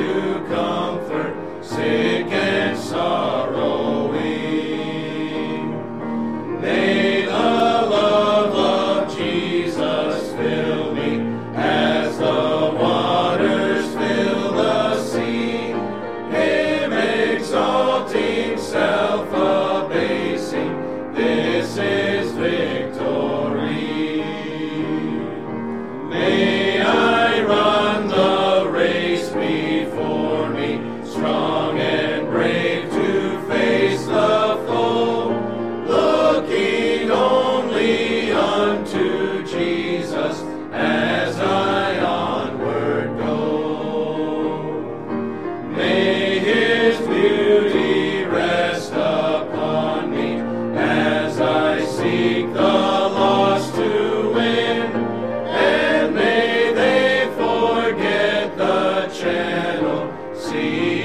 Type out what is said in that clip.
to comfort sick and sorrowing. May the love of Jesus fill me as the waters fill the sea, Him exalting, self-abasing, this is victory. May I run the race before me, strong and brave to face the foe, looking only unto Jesus as I onward go. May His beauty rest upon me as I seek the lost to win, and may they forget the channel, see